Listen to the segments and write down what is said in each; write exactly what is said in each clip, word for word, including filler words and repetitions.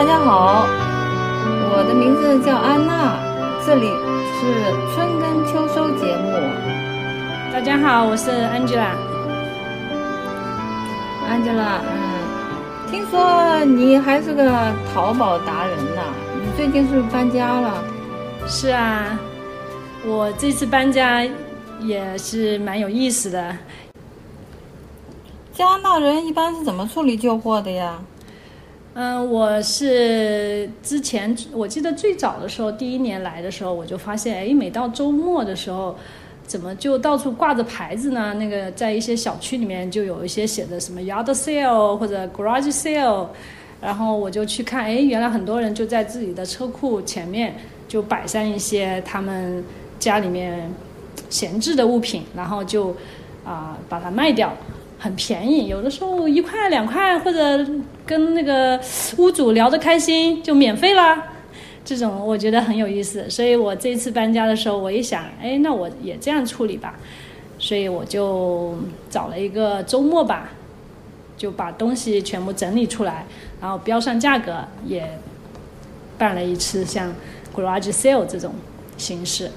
家好，我的名字叫安娜，这里是春耕秋收节目。 大家好，我是 Angela。 Angela， 嗯，听说你还是个淘宝达人呢，你最近是不是搬家了？ 是啊，我这次搬家也是蛮有意思的。 加拿大人一般是怎么处理旧货的呀？ 嗯，我是之前我记得最早的时候，第一年来的时候，我就发现，哎，每到周末的时候，怎么就到处挂着牌子呢？那个在一些小区里面就有一些写的什么 yard sale 或者 garage sale， 然后我就去看，哎，原来很多人就在自己的车库前面就摆上一些他们家里面闲置的物品，然后就啊、呃、把它卖掉。很便宜，有的时候一块两块，或者跟那个屋主聊得开心就免费啦，这种我觉得很有意思。所以我这次搬家的时候，我一想，哎，那我也这样处理吧，所以我就找了一个周末吧，就把东西全部整理出来，然后标上价格，也办了一次像 garage sale 这种形式。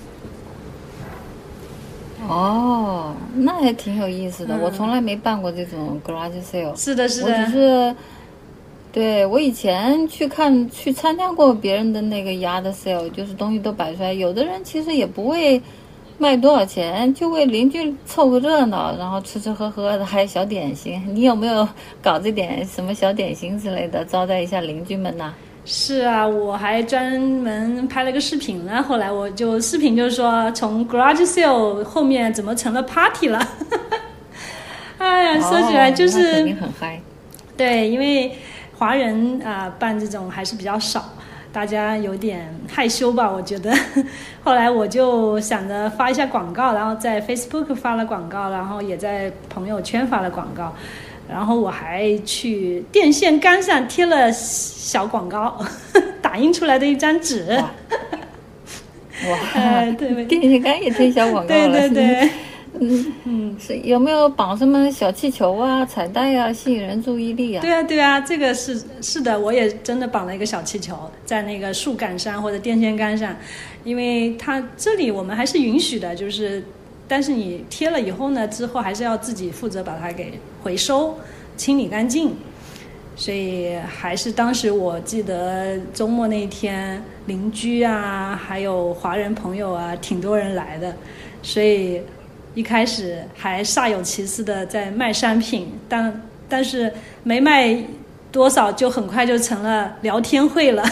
哦，那还挺有意思的、 嗯、 我从来没办过这种 garage sale。 是的是的， 我只是对我以前去看去参加过别人的那个 yard sale， 就是东西都摆出来，有的人其实也不会卖多少钱，就为邻居凑个热闹，然后吃吃喝喝的，还有小点心。你有没有搞这点什么小点心之类的招待一下邻居们呢？ 是啊，我还专门拍了个视频呢。后来我就视频就是说，从 garage sale 后面怎么成了 party 了。哎呀，说起来就是、 哦、那肯定很嗨。 对，因为华人啊、呃、办这种还是比较少，大家有点害羞吧，我觉得。后来我就想着发一下广告，然后在 Facebook 发了广告，然后也在朋友圈发了广告。然后我还去电线杆上贴了小广告，打印出来的一张纸。 哇，哇呃，对， 电线杆也贴小广告了。 对对对， 嗯嗯，是有没有绑什么小气球啊、彩带啊，吸引人注意力啊？ 对啊对啊，这个是是的，我也真的绑了一个小气球在那个树干上或者电线杆上，因为它这里我们还是允许的，就是。但是你贴了以后呢，之后还是要自己负责把它给回收、清理干净。所以还是当时我记得周末那一天，邻居啊，还有华人朋友啊，挺多人来的。所以一开始还煞有其事的在卖商品，但但是没卖多少，就很快就成了聊天会了。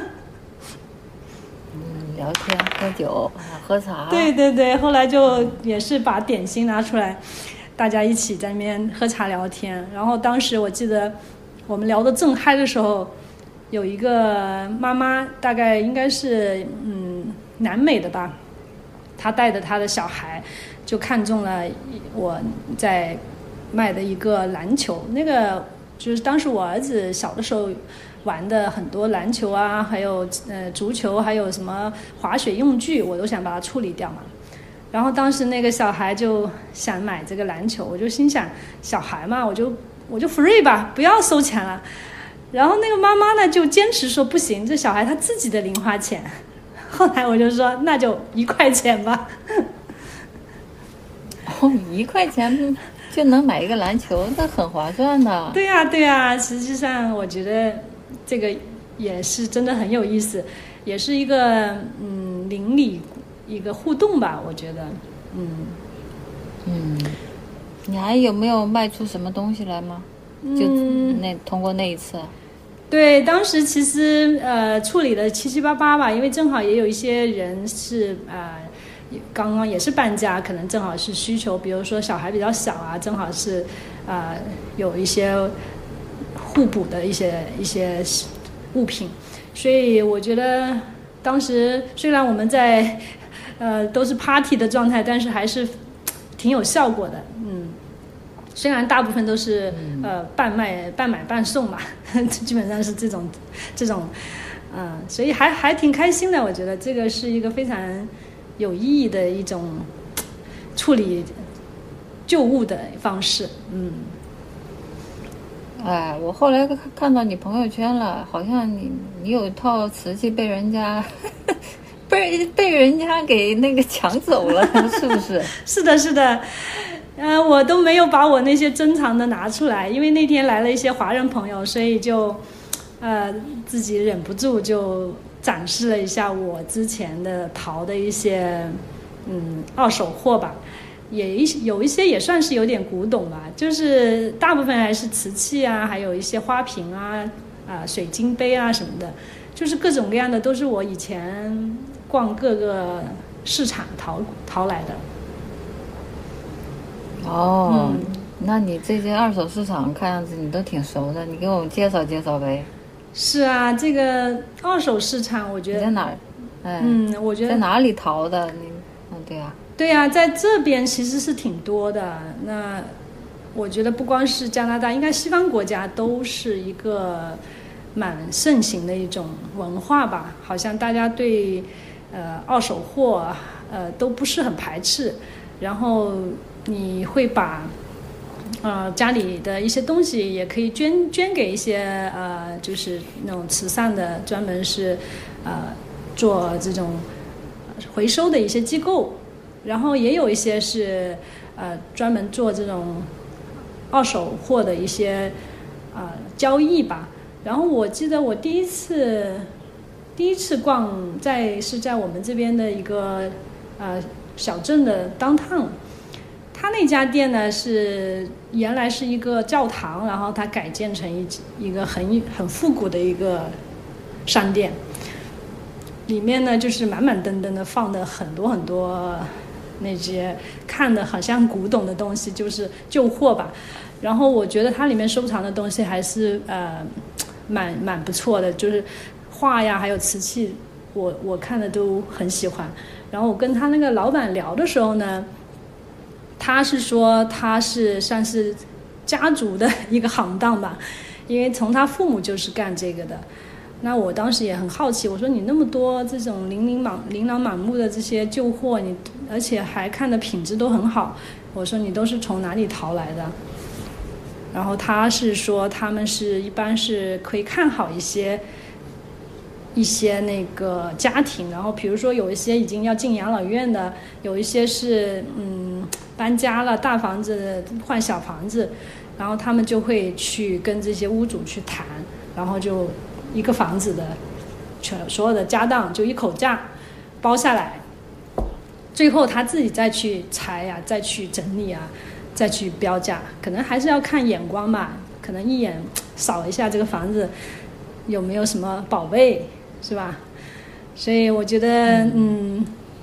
聊天喝酒喝茶， 对对对，后来就也是把点心拿出来，大家一起在那边喝茶聊天。然后当时我记得我们聊得正嗨的时候，有一个妈妈，大概应该是嗯南美的吧，她带着她的小孩，就看中了我在卖的一个篮球，那个就是当时我儿子小的时候玩的很多篮球啊，还有呃足球，还有什么滑雪用具，我都想把它处理掉嘛。然后当时那个小孩就想买这个篮球，我就心想小孩嘛，我就我就 free 吧，不要收钱了。然后那个妈妈呢就坚持说不行，这小孩他自己的零花钱。后来我就说那就一块钱吧。 哦，一块钱就能买一个篮球，那很划算的。 对呀、啊、对呀、啊，实际上我觉得这个也是真的很有意思，也是一个嗯邻里一个互动吧，我觉得。嗯嗯，你还有没有卖出什么东西来吗？就那、嗯、通过那一次。 对，当时其实呃处理的七七八八吧，因为正好也有一些人是呃刚刚也是搬家，可能正好是需求，比如说小孩比较小啊，正好是呃有一些互补的一些一些物品，所以我觉得当时虽然我们在呃都是 party 的状态，但是还是挺有效果的。嗯，虽然大部分都是呃半卖半买半送嘛，基本上是这种这种嗯，所以还还挺开心的。我觉得这个是一个非常有意义的一种处理旧物的方式。嗯。 哎，我后来看到你朋友圈了，好像你你有一套瓷器被人家被被人家给那个抢走了，是不是？ 是的，是的。呃，我都没有把我那些珍藏的拿出来，因为那天来了一些华人朋友，所以就呃自己忍不住就展示了一下我之前的淘的一些嗯二手货吧。也一有一些也算是有点古董吧，就是大部分还是瓷器啊，还有一些花瓶啊、啊水晶杯啊什么的，就是各种各样的，都是我以前逛各个市场淘淘来的。 哦、嗯，那你这些二手市场看样子你都挺熟的，你给我们介绍介绍呗。 是啊，这个二手市场我觉得你在哪儿？哎， 嗯，我觉得在哪里淘的？你嗯，对啊。 对呀、啊，在这边其实是挺多的。那我觉得不光是加拿大，应该西方国家都是一个蛮盛行的一种文化吧。好像大家对呃二手货呃都不是很排斥，然后你会把呃家里的一些东西也可以捐捐给一些呃就是那种慈善的，专门是呃做这种回收的一些机构。然后也有一些是呃专门做这种二手货的一些呃交易吧。然后我记得我第一次第一次逛在是在我们这边的一个呃小镇的 downtown， 他那家店呢是原来是一个教堂，然后它改建成一一个很很复古的一个商店，里面呢就是满满登登的放的很多很多那些看的好像古董的东西，就是旧货吧。然后我觉得它里面收藏的东西还是呃蛮蛮不错的，就是画呀还有瓷器我我看的都很喜欢。然后我跟他那个老板聊的时候呢，他是说他是算是家族的一个行当吧，因为从他父母就是干这个的。那我当时也很好奇，我说你那么多这种琳琳满琳琅满目的这些旧货，你而且还看的品质都很好，我说你都是从哪里淘来的？然后他是说他们是一般是可以看好一些一些那个家庭，然后比如说有一些已经要进养老院的，有一些是嗯搬家了，大房子换小房子，然后他们就会去跟这些屋主去谈，然后就一个房子的全所有的家当就一口价包下来，最后他自己再去裁呀、啊，再去整理啊，再去标价，可能还是要看眼光吧，可能一眼扫一下这个房子有没有什么宝贝，是吧？所以我觉得嗯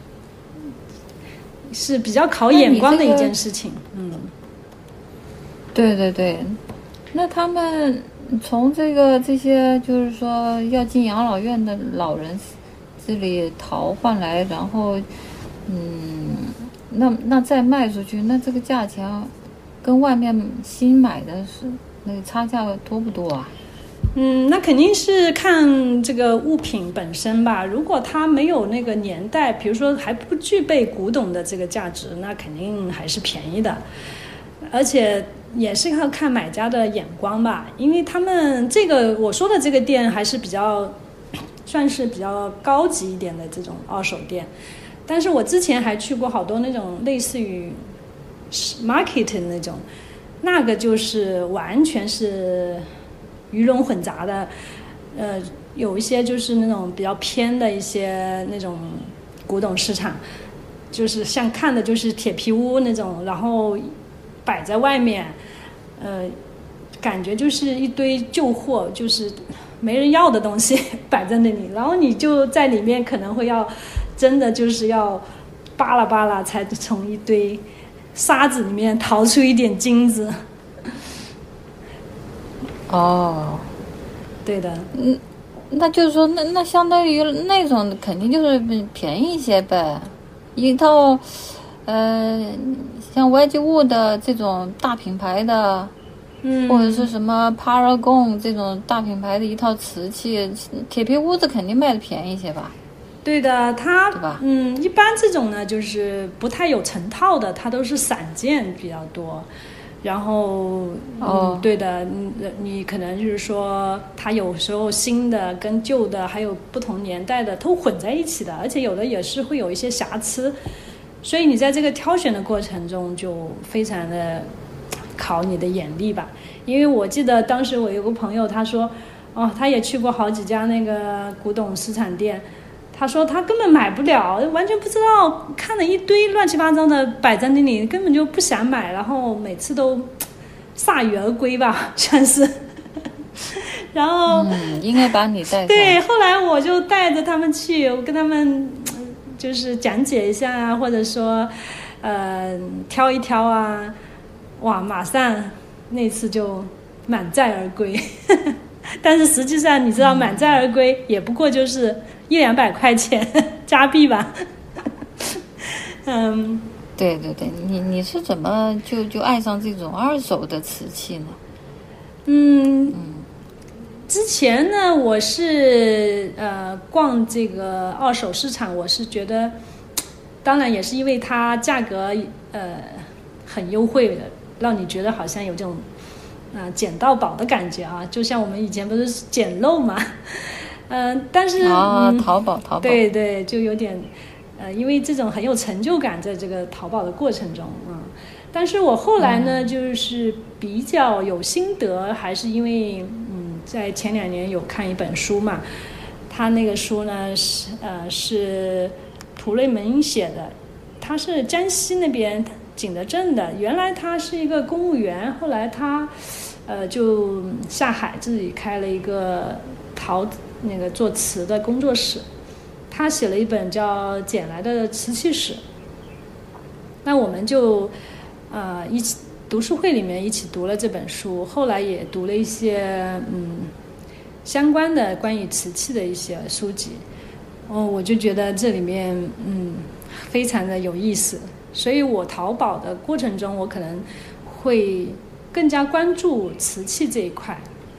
是比较考眼光的一件事情。嗯， 对对对，那他们从这个这些就是说要进养老院的老人这里淘换来，然后嗯，那那再卖出去，那这个价钱跟外面新买的是那个差价多不多啊？ 嗯，那肯定是看这个物品本身吧。如果它没有那个年代，比如说还不具备古董的这个价值，那肯定还是便宜的。而且也是要看买家的眼光吧，因为他们这个我说的这个店还是比较算是比较高级一点的这种二手店。但是我之前还去过好多那种类似于 market 那种，那个就是完全是鱼龙混杂的，呃，有一些就是那种比较偏的一些那种古董市场，就是像看的就是铁皮屋那种，然后摆在外面，呃，感觉就是一堆旧货，就是没人要的东西摆在那里，然后你就在里面可能会要真的就是要扒拉扒拉才从一堆沙子里面淘出一点金子。 哦， 对的， 嗯，那就是说，那那相当于那种肯定就是便宜一些呗，一套，呃，像 Wedgwood 的这种大品牌的， 嗯， 或者是什么 Paragon 这种大品牌的一套瓷器，铁皮屋子肯定卖的便宜一些吧？ 对的，它对吧？ 嗯，一般这种呢就是不太有成套的，它都是散件比较多。 然后， 哦嗯，对的，你你可能就是说，它有时候新的跟旧的，还有不同年代的都混在一起的，而且有的也是会有一些瑕疵，所以你在这个挑选的过程中就非常的考你的眼力吧。因为我记得当时我有个朋友，他说，哦，他也去过好几家那个古董市场店。他说他根本买不了，完全不知道，看了一堆乱七八糟的摆在那里，根本就不想买，然后每次都铩羽而归吧，算是。然后， 嗯，应该把你带上。 对，后来我就带着他们去，我跟他们就是讲解一下啊，或者说，呃，挑一挑啊，哇，马上那次就满载而归。但是实际上，你知道，满载而归也不过就是一两百块钱加币吧。嗯， 对对对，你你是怎么就就爱上这种二手的瓷器呢？ 嗯嗯，之前呢，我是呃逛这个二手市场，我是觉得，当然也是因为它价格呃很优惠的，让你觉得好像有这种。啊、呃，捡到宝的感觉啊，就像我们以前不是捡漏嘛，嗯、呃，但是啊、 嗯， 淘宝淘宝， 对对，就有点，呃，因为这种很有成就感，在这个淘宝的过程中啊、嗯，但是我后来呢，嗯、就是比较有心得，还是因为嗯，在前两年有看一本书嘛，他那个书呢是呃是涂雷门写的，他是江西那边景德镇的，原来他是一个公务员，后来他。呃，就下海自己开了一个陶那个做瓷的工作室，他写了一本叫《捡来的瓷器史》。那我们就呃一起读书会里面一起读了这本书，后来也读了一些嗯相关的关于瓷器的一些书籍。哦，我就觉得这里面嗯非常的有意思，所以我淘宝的过程中，我可能会。更加关注瓷器这一块。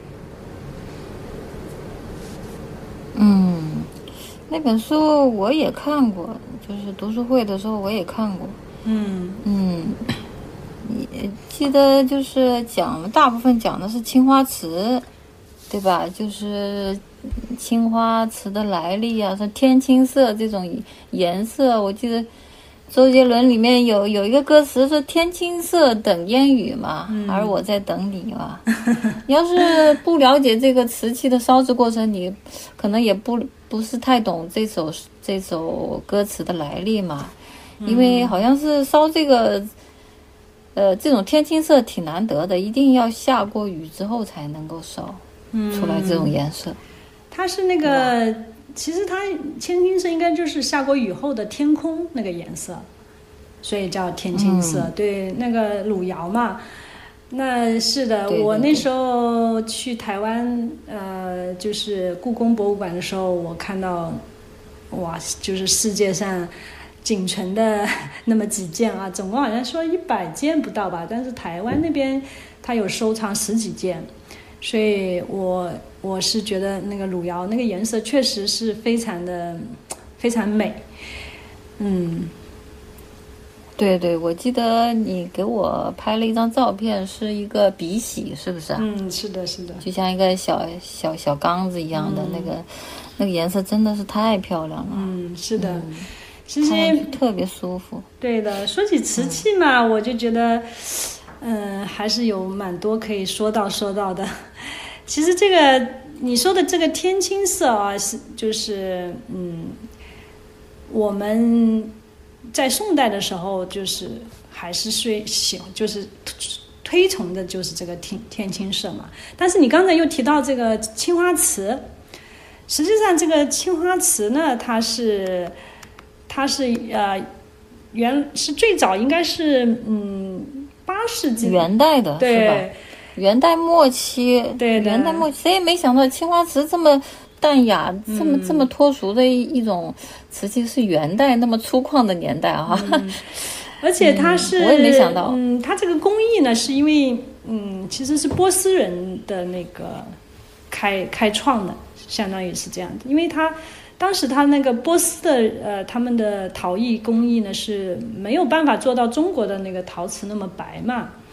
嗯，那本书我也看过，就是读书会的时候我也看过。 嗯嗯，也记得就是讲大部分讲的是青花瓷，对吧？就是青花瓷的来历啊，像天青色这种颜色，我记得。周杰伦里面有有一个歌词说天青色等烟雨嘛、嗯、而我在等你嘛你要是不了解这个瓷器的烧制过程，你可能也不不是太懂这首这首歌词的来历嘛，因为好像是烧这个呃这种天青色挺难得的，一定要下过雨之后才能够烧出来这种颜色、嗯、 它是那个其实它天青色应该就是下过雨后的天空那个颜色，所以叫天青色、嗯、对，那个汝窑嘛。那是的， 对对对， 我那时候去台湾呃就是故宫博物馆的时候，我看到哇就是世界上仅存的那么几件啊，总共好像说一百件不到吧，但是台湾那边它有收藏十几件，所以我我是觉得那个汝窑那个颜色确实是非常的非常美。嗯， 对对，我记得你给我拍了一张照片，是一个笔洗，是不是啊？ 嗯，是的，是的， 就像一个小小小缸子一样的、嗯、那个，那个颜色真的是太漂亮了。 嗯，是的， 嗯、 其实特别舒服。对的，说起瓷器嘛、嗯，我就觉得，嗯、呃，还是有蛮多可以说到说到的。其实这个你说的这个天青色啊，是就是嗯，我们在宋代的时候就是还是最喜就是推崇的就是这个天天青色嘛。但是你刚才又提到这个青花瓷，实际上这个青花瓷呢，它是它是呃原是最早应该是嗯八世纪元代的， 对是吧？元代末期， 对的， 元代末期，谁也没想到青花瓷这么淡雅、嗯、这么这么脱俗的一一种瓷器是元代那么粗犷的年代啊！ 嗯、而且它是、 嗯，我也没想到， 嗯，它这个工艺呢，是因为嗯，其实是波斯人的那个开开创的，相当于是这样的，因为它当时他那个波斯的呃他们的陶艺工艺呢是没有办法做到中国的那个陶瓷那么白嘛。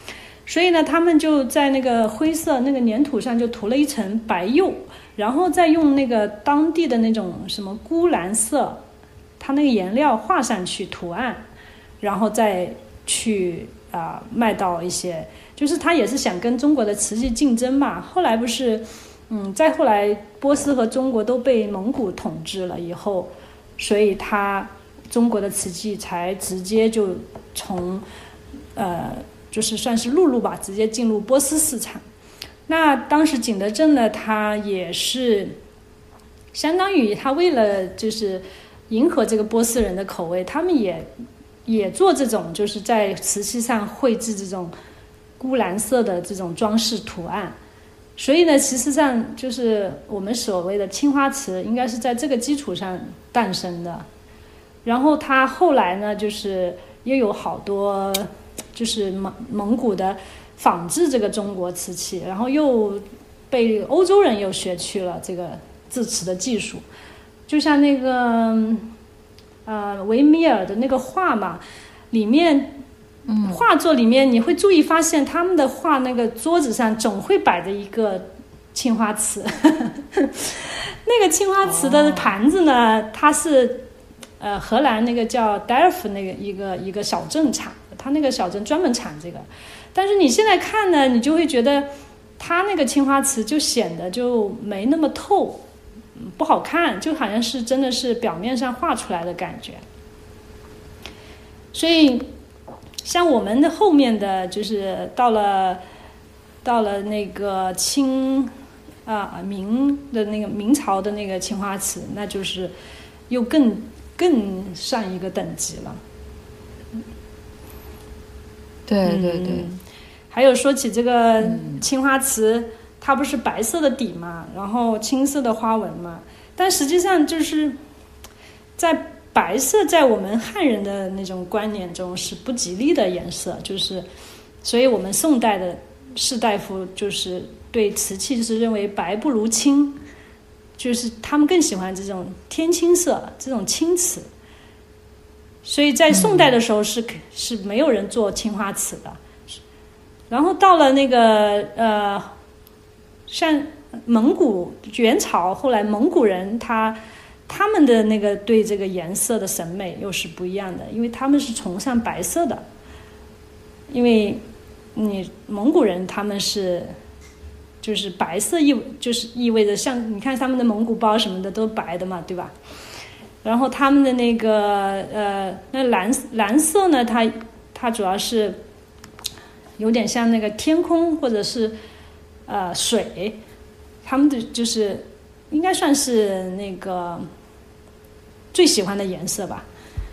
所以呢，他们就在那个灰色那个粘土上就涂了一层白釉，然后再用那个当地的那种什么钴蓝色，它那个颜料画上去图案，然后再去啊、呃、卖到一些，就是他也是想跟中国的瓷器竞争嘛。后来不是，嗯，再后来波斯和中国都被蒙古统治了以后，所以他中国的瓷器才直接就从呃就是算是陆路吧，直接进入波斯市场。那当时景德镇呢，他也是相当于他为了就是迎合这个波斯人的口味，他们也也做这种就是在瓷器上绘制这种钴蓝色的这种装饰图案。所以呢，其实上就是我们所谓的青花瓷应该是在这个基础上诞生的。然后它后来呢，就是又有好多就是蒙蒙古的仿制这个中国瓷器，然后又被欧洲人又学去了这个制瓷的技术。就像那个呃维米尔的那个画嘛，里面画作里面你会注意发现他们的画那个桌子上总会摆着一个青花瓷那个青花瓷的盘子呢，它是呃荷兰那个叫 Delft 那个一个一个小镇产的，它那个小镇专门产这个。但是你现在看呢，你就会觉得它那个青花瓷就显得就没那么透，不好看，就好像是真的是表面上画出来的感觉。所以像我们的后面的就是到了到了那个清啊、呃、明的那个明朝的那个青花瓷，那就是又更更上一个等级了。 对对对、 嗯、还有说起这个青花瓷、嗯、它不是白色的底嘛，然后青色的花纹嘛，但实际上就是在白色在我们汉人的那种观念中是不吉利的颜色，就是所以我们宋代的士大夫就是对瓷器是认为白不如青，就是他们更喜欢这种天青色，这种青瓷。所以在宋代的时候是、嗯、是没有人做青花瓷的。然后到了那个呃，像蒙古元朝，后来蒙古人他他们的那个对这个颜色的审美又是不一样的，因为他们是崇尚白色的。因为你蒙古人他们是就是白色意就是意味着像你看他们的蒙古包什么的都白的嘛，对吧？然后他们的那个呃那蓝蓝色呢，它它主要是有点像那个天空或者是呃水，他们的就是应该算是那个最喜欢的颜色吧，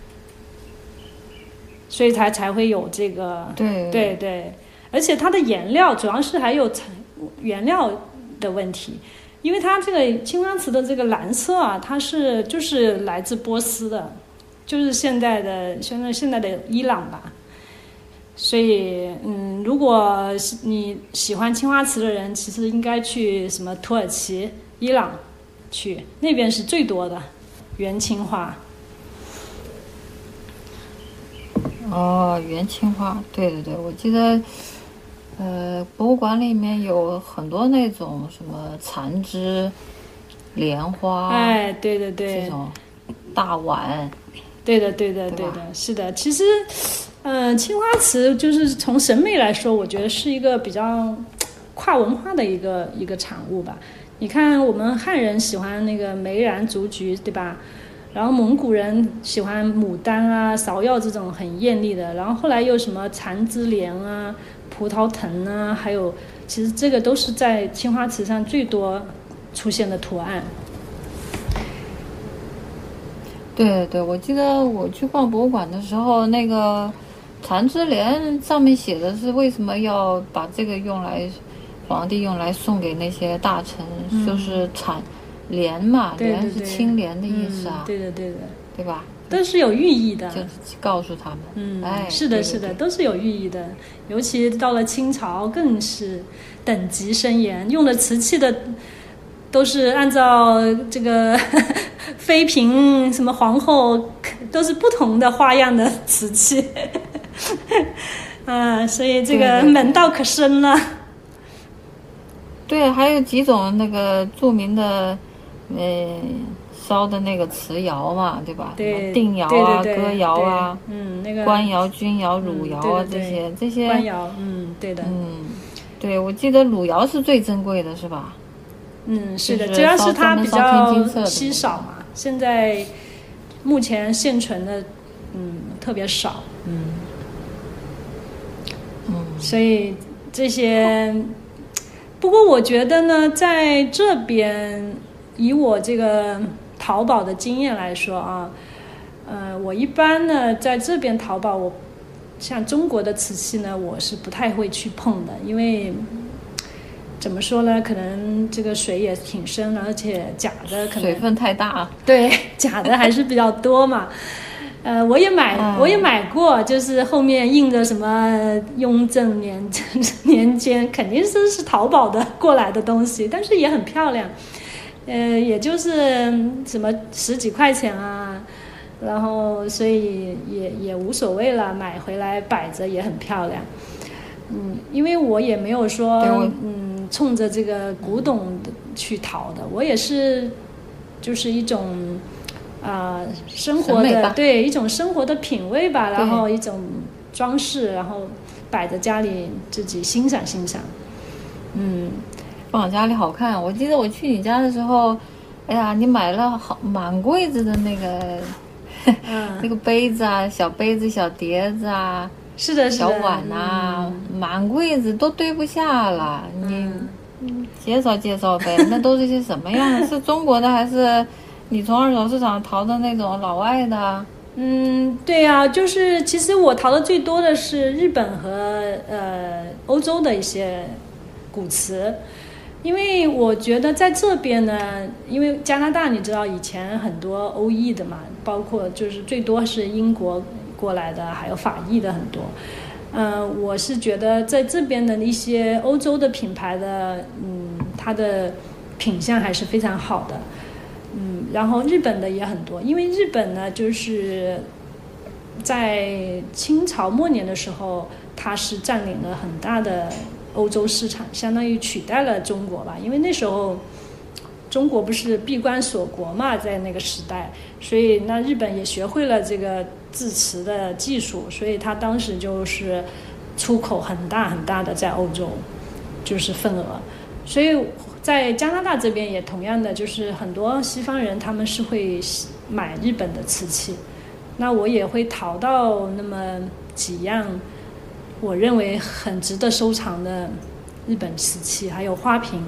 所以它才会有这个对对对，而且它的颜料主要是还有原料的问题。因为它这个青花瓷的这个蓝色啊，它是就是来自波斯的，就是现在的现在现在的伊朗吧。所以嗯，如果你喜欢青花瓷的人，其实应该去什么土耳其、伊朗去，那边是最多的原青花。 哦，原青花，对对对，我记得呃，博物馆里面有很多那种什么残枝、莲花， 哎，对对对， 这种大碗， 对的对的对的，是的。其实，呃，青花瓷就是从审美来说，我觉得是一个比较跨文化的一个一个产物吧。你看，我们汉人喜欢那个梅兰竹菊，对吧？然后蒙古人喜欢牡丹啊、芍药这种很艳丽的，然后后来又什么残枝莲啊、葡萄藤啊，还有其实这个都是在青花瓷上最多出现的图案。 对对，我记得我去逛博物馆的时候，那个残枝莲上面写的是为什么要把这个用来皇帝用来送给那些大臣，嗯、就是产莲嘛， 对对对， 莲是清廉的意思啊， 嗯、对的对的， 对吧？ 都是有寓意的， 就是告诉他们， 嗯， 哎， 是的， 对对对是的，都是有寓意的。尤其到了清朝，更是等级森严，用的瓷器的都是按照这个妃嫔、什么皇后，都是不同的花样的瓷器。 啊，所以这个对对对门道可深了。 对，还有几种那个著名的，呃，烧的那个瓷窑嘛，对吧？ 对， 定窑啊、 对对对歌窑啊， 嗯，那个官窑、钧窑、汝窑啊、 嗯、对对对这些这些。 官窑，嗯，对的。 嗯，对，我记得汝窑是最珍贵的，是吧？ 嗯，是的， 就是主要是它比较烧稀少嘛，现在目前现存的，嗯，特别少，嗯， 嗯， 所以这些，不过我觉得呢，在这边以我这个淘宝的经验来说啊，呃，我一般呢在这边淘宝，我像中国的瓷器呢，我是不太会去碰的，因为。怎么说呢？可能这个水也挺深的，而且假的可能水分太大。 对，假的还是比较多嘛。呃，我也买， 嗯、 我也买过，就是后面印着什么雍正年年间，肯定是是淘宝的过来的东西，但是也很漂亮。呃，也就是什么十几块钱啊，然后所以也也无所谓了，买回来摆着也很漂亮。嗯，因为我也没有说嗯冲着这个古董去淘的，我也是就是一种啊、呃、生活的对一种生活的品味吧，然后一种装饰，然后摆在家里自己欣赏欣赏。嗯， 放家里好看。我记得我去你家的时候，哎呀，你买了好满柜子的那个、嗯、那个杯子啊，小杯子、小碟子啊。 是的， 小碗啊，嗯、满柜子都堆不下了。你、嗯、介绍介绍呗，那都是些什么样的？是中国的还是你从二手市场淘的那种老外的？ 嗯，对呀、啊，就是其实我淘的最多的是日本和呃欧洲的一些古瓷，因为我觉得在这边呢，因为加拿大你知道以前很多欧裔的嘛，包括就是最多是英国过来的，还有法裔的很多。嗯、呃，我是觉得在这边的一些欧洲的品牌的，嗯，它的品相还是非常好的。嗯，然后日本的也很多，因为日本呢，就是在清朝末年的时候，它是占领了很大的欧洲市场，相当于取代了中国吧。因为那时候中国不是闭关锁国嘛，在那个时代，所以那日本也学会了这个制瓷的技术，所以它当时就是出口很大很大的在欧洲，就是份额。所以在加拿大这边也同样的，就是很多西方人他们是会买日本的瓷器，那我也会淘到那么几样我认为很值得收藏的日本瓷器，还有花瓶。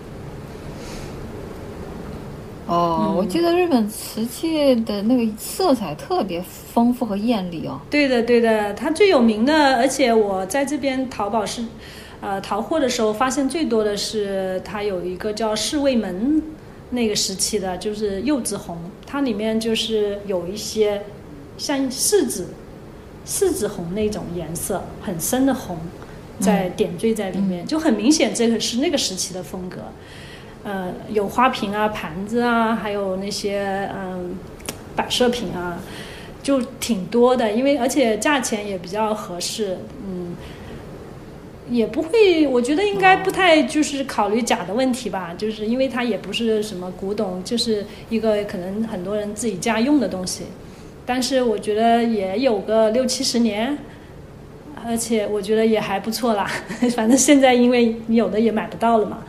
哦、嗯，我记得日本瓷器的那个色彩特别丰富和艳丽哦。 对的对的，它最有名的，而且我在这边淘宝是呃淘货的时候发现最多的是它有一个叫侍卫门那个时期的，就是柚子红，它里面就是有一些像柿子柿子红那种颜色，很深的红在点缀在里面、嗯、就很明显这个是那个时期的风格。呃，有花瓶啊、盘子啊，还有那些嗯摆设品啊，就挺多的。因为而且价钱也比较合适，嗯，也不会，我觉得应该不太就是考虑假的问题吧，就是因为它也不是什么古董，就是一个可能很多人自己家用的东西。但是我觉得也有个六七十年，而且我觉得也还不错啦。反正现在因为有的也买不到了嘛。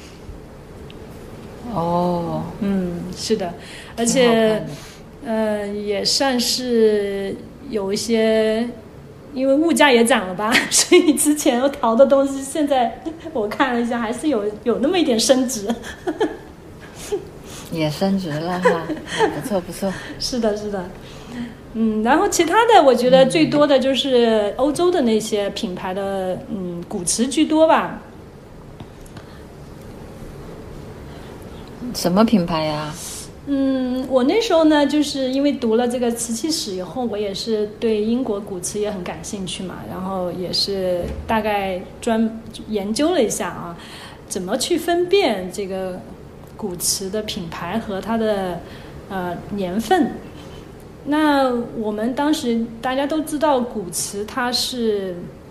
哦， 嗯，是的，而且，呃，也算是有一些，因为物价也涨了吧，所以之前我淘的东西，现在我看了一下，还是有有那么一点升值。 也升值了哈，不错不错。 是的，是的，嗯，然后其他的，我觉得最多的就是欧洲的那些品牌的，嗯，古瓷居多吧。 什么品牌呀？ 嗯，我那时候呢，就是因为读了这个瓷器史以后，我也是对英国古瓷也很感兴趣嘛，然后也是大概专研究了一下啊，怎么去分辨这个古瓷的品牌和它的呃年份。那我们当时大家都知道，古瓷它是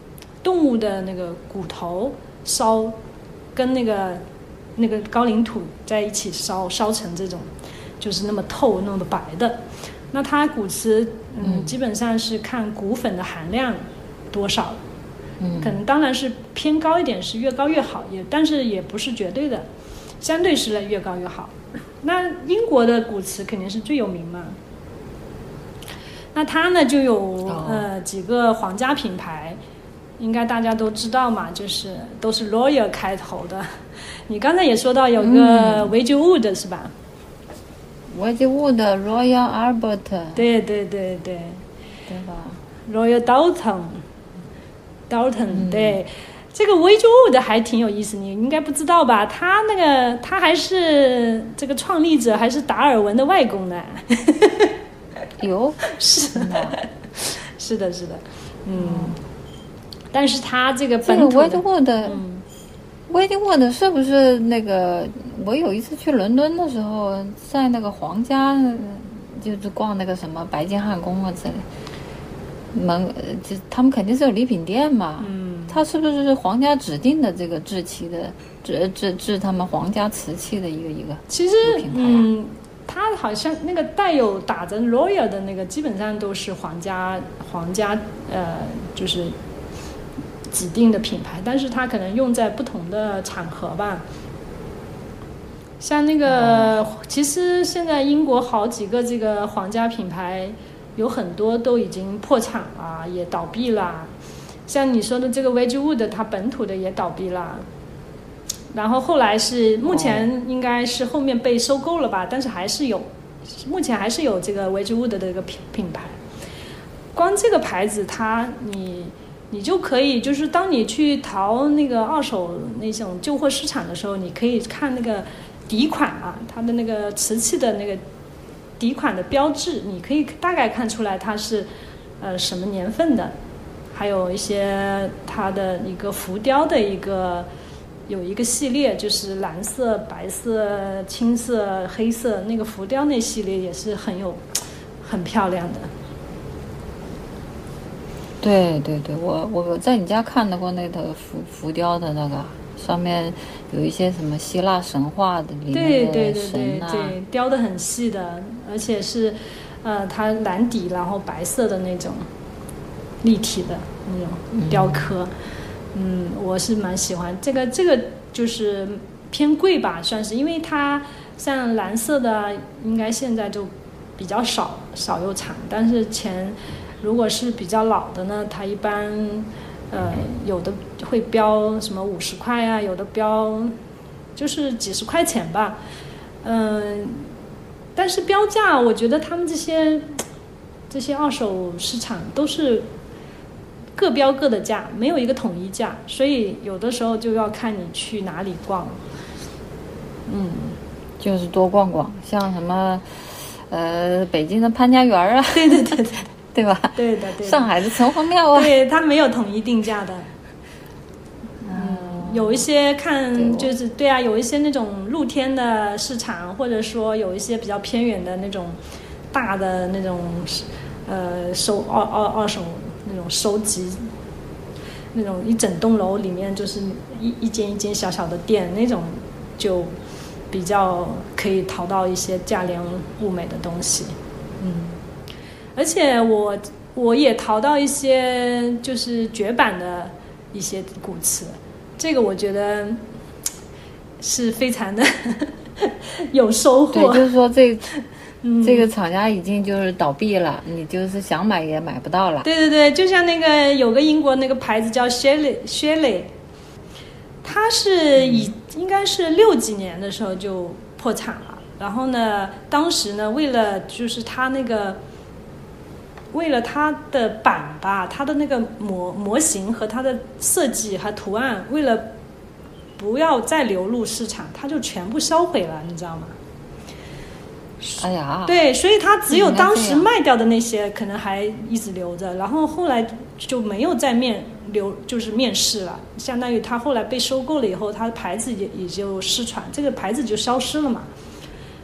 动物的那个骨头烧，跟那个那个高岭土在一起烧，烧成这种就是那么透那么白的。那它骨瓷嗯，嗯基本上是看骨粉的含量多少，嗯，可能当然是偏高一点，是越高越好，也但是也不是绝对的，相对是越高越好。那英国的骨瓷肯定是最有名嘛，那它呢就有、哦、呃几个皇家品牌，应该大家都知道嘛，就是都是 Royal 开头的。你刚才也说到有个 Wedgwood、嗯、是吧 ？Wedgwood Royal Albert， 对对对对， 对吧 ？Royal Doulton Doulton、嗯、对。这个 Wedgwood 还挺有意思，你应该不知道吧？他那个他还是这个创立者，还是达尔文的外公呢。 有是的，是的，是的，嗯。但是他这个本土的这个 Wedgwood 的，嗯 Wedgwood 是不是那个？我有一次去伦敦的时候，在那个皇家，就是逛那个什么白金汉宫啊之类门，就他们肯定是有礼品店嘛。嗯。它是不是皇家指定的这个制器的制制制他们皇家瓷器的一个一个其实品牌、啊、 嗯，它好像那个带有打着 Royal 的那个基本上都是皇家皇家呃就是指定的品牌，但是它可能用在不同的场合吧。像那个、哦、其实现在英国好几个这个皇家品牌有很多都已经破产了，也倒闭了。像你说的这个 Wedgwood 它本土的也倒闭了，然后后来是目前应该是后面被收购了吧、哦、但是还是有目前还是有这个 Wedgwood 的这个品品牌。光这个牌子它你你就可以就是当你去淘那个二手那种旧货市场的时候，你可以看那个底款啊，它的那个瓷器的那个底款的标志，你可以大概看出来它是呃什么年份的，还有一些它的一个浮雕的一个有一个系列，就是蓝色、白色、青色、黑色，那个浮雕那系列也是很有很漂亮的。 对对对，我我在你家看到过那个浮浮雕的那个，上面有一些什么希腊神话的里面的神啊， 对对对对对，雕得很细的，而且是呃它蓝底然后白色的那种立体的那种雕刻。嗯, 嗯我是蛮喜欢这个这个就是偏贵吧，算是，因为它像蓝色的应该现在就比较少少有产，但是前如果是比较老的呢，它一般呃有的会标什么五十块啊，有的标就是几十块钱吧。嗯、呃，但是标价我觉得他们这些这些二手市场都是各标各的价，没有一个统一价，所以有的时候就要看你去哪里逛。 嗯，就是多逛逛，像什么呃北京的潘家园啊， 对对对对对吧？ 对的对的。 上海的城隍庙啊， 对，它没有统一定价的。嗯，有一些看就是对啊，有一些那种露天的市场，或者说有一些比较偏远的那种大的那种呃收二二二手那种收集，那种一整栋楼里面就是一一间一间小小的店，那种就比较可以淘到一些价廉物美的东西。嗯，而且我我也淘到一些就是绝版的一些古瓷，这个我觉得是非常的有收获。 对，就是说这嗯、这个厂家已经就是倒闭了，你就是想买也买不到了。 对对对，就像那个有个英国那个牌子叫 Shelley Shelley， 它是以、嗯、应该是六几年的时候就破产了。然后呢，当时呢，为了就是它那个，为了它的板吧，它的那个模模型和它的设计和图案，为了不要再流入市场，它就全部销毁了，你知道吗？ 哎呀， 对，所以它只有当时卖掉的那些可能还一直留着，然后后来就没有再面流，就是面世了，相当于它后来被收购了以后，它的牌子也也就失传，这个牌子就消失了嘛。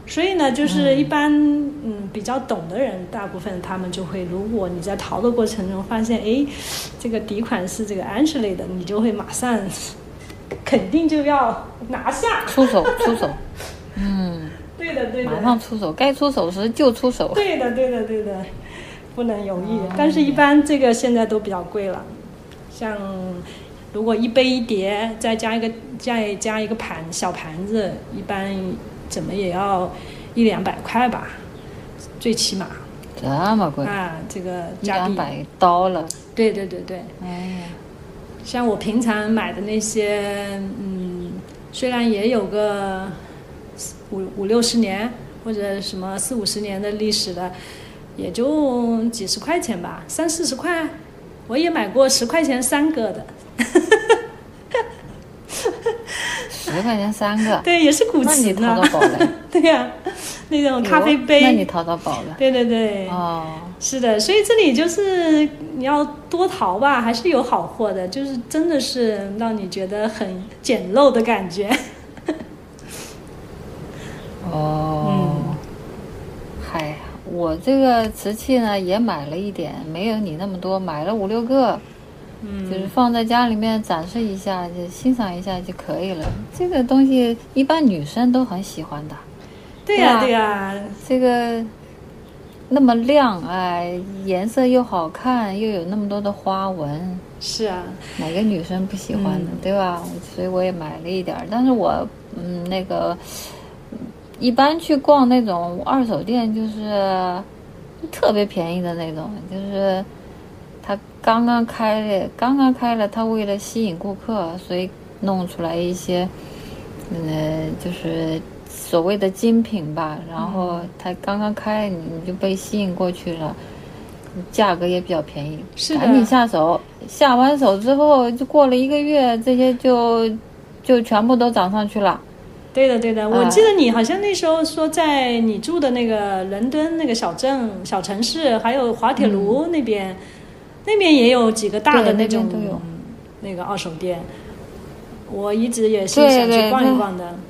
所以呢，就是一般嗯比较懂的人，大部分他们就会，如果你在淘的过程中发现，哎，这个底款是这个 Ashley 的，你就会马上肯定就要拿下， 出手出手，嗯， 对的对的， 马上出手，该出手时就出手， 对的对的对的，不能犹豫。但是一般这个现在都比较贵了，像如果一杯一碟，再加一个再加一个盘小盘子，一般怎么也要一两百块吧，最起码。 这么贵啊？这个一加币两百刀了。 对对对对， 哎， 像我平常买的那些，嗯，虽然也有个五五六十年或者什么四五十年的历史的，也就几十块钱吧，三四十块。我也买过十块钱三个的。 十块钱三个， 对，也是古瓷呢。 那你淘到宝了。 对呀、啊，那种咖啡杯。 那你淘到宝了。 对对对。 哦。 是的，所以这里就是你要多淘吧，还是有好货的，就是真的是让你觉得很简陋的感觉。 哦。 嗯。 嗨，我这个瓷器呢也买了一点，没有你那么多，买了五六个。嗯，就是放在家里面展示一下，就欣赏一下就可以了。这个东西一般女生都很喜欢的。 对呀、啊、对呀、啊， 这个那么亮，哎，颜色又好看，又有那么多的花纹。 是啊， 哪个女生不喜欢的，嗯、对吧？所以我也买了一点，但是我嗯那个一般去逛那种二手店，就是特别便宜的那种，就是他刚刚开了，刚刚开了，他为了吸引顾客，所以弄出来一些，呃，就是所谓的精品吧。然后他刚刚开，你就被吸引过去了，价格也比较便宜，赶紧下手。下完手之后，就过了一个月，这些就就全部都涨上去了。 对的对的，我记得你好像那时候说在你住的那个伦敦那个小镇小城市，还有滑铁卢那边。嗯，那边也有几个大的那种那个二手店，我一直也是想去逛一逛的。对对，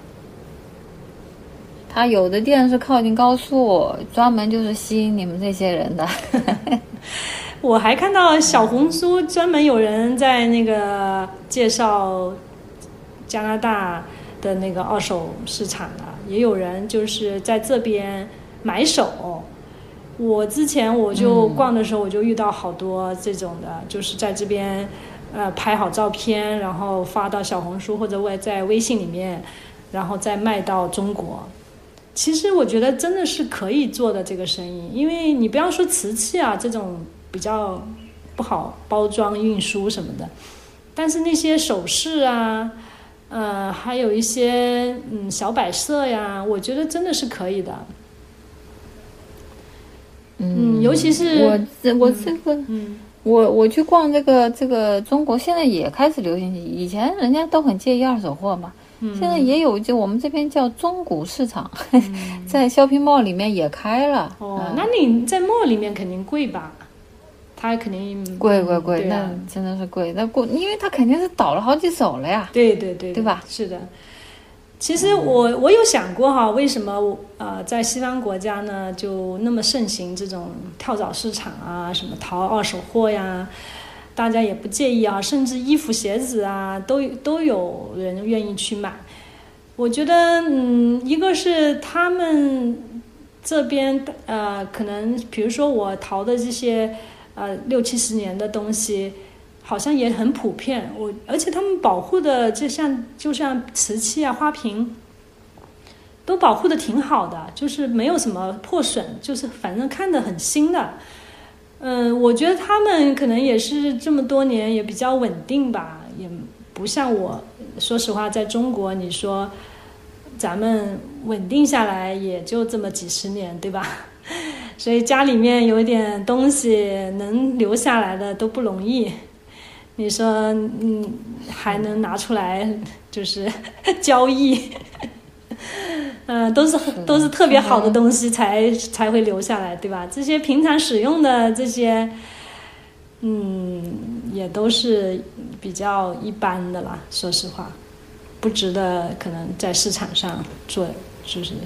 他有的店是靠近高速，专门就是吸引你们这些人的。 我还看到小红书专门有人在那个介绍加拿大的那个二手市场的，也有人就是在这边买手。我之前我就逛的时候，我就遇到好多这种的，嗯、就是在这边，呃，拍好照片，然后发到小红书或者在微信里面，然后再卖到中国。其实我觉得真的是可以做的这个生意，因为你不要说瓷器啊这种比较不好包装运输什么的，但是那些首饰啊，呃，还有一些嗯小摆设呀，我觉得真的是可以的。嗯，尤其是我这我这个，嗯，我我去逛这个这个中国，现在也开始流行，以前人家都很介意二手货嘛，嗯、现在也有，就我们这边叫中古市场，嗯、在 shopping mall 里面也开了。 哦，嗯、那你在 mall 里面肯定贵吧？它肯定贵贵贵，啊、那真的是贵，那贵，因为它肯定是倒了好几手了呀。 对对对， 对吧？ 是的。其实我我有想过哈，为什么呃在西方国家呢就那么盛行这种跳蚤市场啊，什么淘二手货呀，大家也不介意啊，甚至衣服鞋子啊都都有人愿意去买。我觉得嗯，一个是他们这边呃可能比如说我淘的这些呃六七十年的东西。好像也很普遍，我而且他们保护的就像就像瓷器啊、花瓶，都保护的挺好的，就是没有什么破损，就是反正看得很新的。嗯，我觉得他们可能也是这么多年也比较稳定吧，也不像我。说实话，在中国，你说咱们稳定下来也就这么几十年，对吧？所以家里面有一点东西能留下来的都不容易。你说，嗯，还能拿出来就是交易，嗯、呃，都是都是特别好的东西才才会留下来，对吧？这些平常使用的这些，嗯，也都是比较一般的啦。说实话，不值得可能在市场上做，就是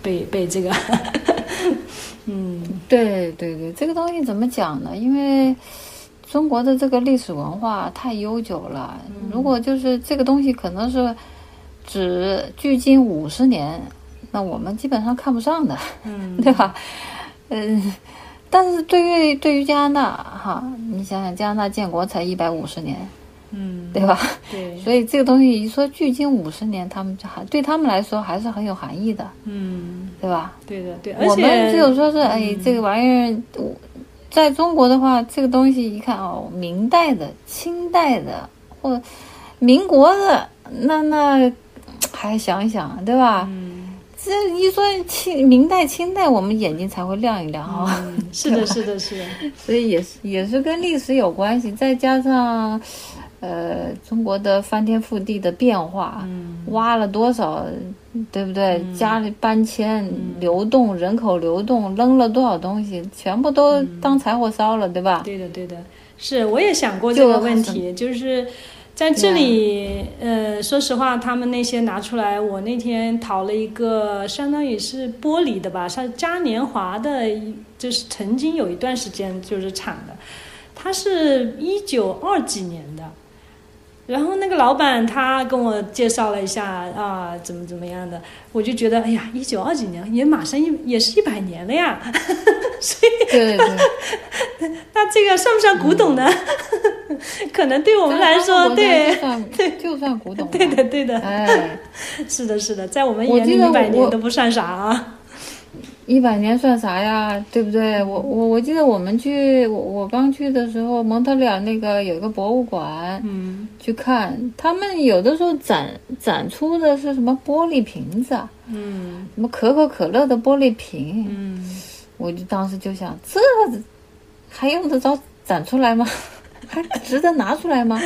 被被这个，嗯， 对对对，这个东西怎么讲呢？因为中国的这个历史文化太悠久了， 嗯、 如果就是这个东西可能是只距今五十年，那我们基本上看不上的， 嗯， 对吧？嗯，但是对于对于加拿大哈，你想想加拿大建国才一百五十年， 嗯， 对吧？ 对， 所以这个东西一说距今五十年，他们还对他们来说还是很有含义的， 嗯， 对吧？ 对的，对， 我们只有说是、 嗯、 哎，这个玩意儿，在中国的话，这个东西一看哦，明代的、清代的或者民国的，那那还想一想，对吧？ 嗯。 这一说清明代、清代，我们眼睛才会亮一亮啊、哦嗯！是的，是的，是的， 所以也是也是跟历史有关系，再加上，呃，中国的翻天覆地的变化， 嗯、 挖了多少，对不对？ 嗯、 家里搬迁、 嗯、 流动、人口流动，扔了多少东西，全部都当柴火烧了， 嗯、 对吧？ 对的，对的，是我也想过这个问题，就, 就是在这里，啊、呃，说实话，他们那些拿出来，我那天淘了一个，相当于是玻璃的吧，是嘉年华的，就是曾经有一段时间就是产的，它是一九二几年的。然后那个老板他跟我介绍了一下啊，怎么怎么样的，我就觉得哎呀，一九二几年也马上一也是一百年了呀，所以对对， 那这个算不算古董呢？嗯、可能对我们来说，对对，就算古董， 对的对的， 哎， 是的是的，在我们眼里一百年都不算啥啊。 一百年算啥呀，对不对？我我我记得我们去我我刚去的时候，蒙特利尔那个有一个博物馆， 嗯， 去看他们有的时候展展出的是什么玻璃瓶子啊， 嗯， 什么可口可乐的玻璃瓶， 嗯， 我就当时就想，这还用得着展出来吗？还值得拿出来吗？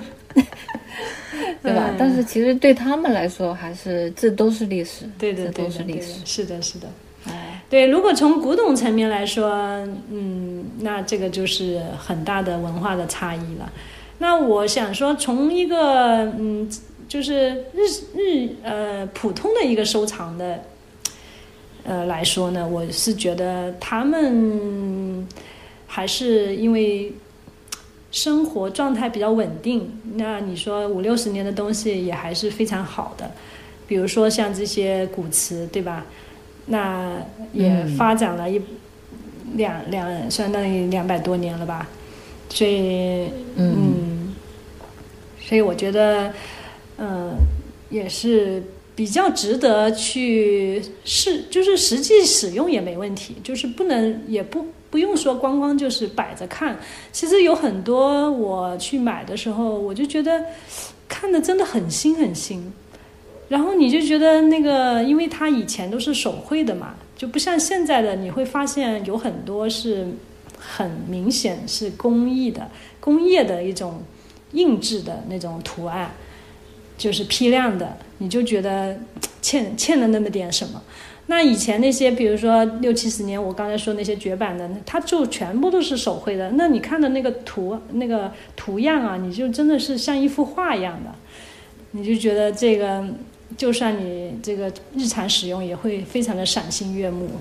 对吧？嗯、但是其实对他们来说，还是这都是历史， 对的， 这都是历史， 是的，是的。对，如果从古董层面来说，嗯，那这个就是很大的文化的差异了。那我想说，从一个嗯，就是日日呃普通的一个收藏的呃来说呢，我是觉得他们还是因为生活状态比较稳定。那你说五六十年的东西也还是非常好的，比如说像这些古瓷，对吧？那也发展了一、嗯、两两相当于两百多年了吧，所以 嗯, 嗯，所以我觉得，嗯、呃，也是比较值得去试，就是实际使用也没问题，就是不能也不不用说光光就是摆着看，其实有很多我去买的时候，我就觉得看的真的很新很新。然后你就觉得那个，因为它以前都是手绘的嘛，就不像现在的，你会发现有很多是很明显是工艺的、工业的一种印制的那种图案，就是批量的，你就觉得欠欠了那么点什么。那以前那些，比如说六七十年，我刚才说那些绝版的，它就全部都是手绘的。那你看的那个图、那个图样啊，你就真的是像一幅画一样的，你就觉得这个。就算你这个日常使用也会非常的赏心悦目。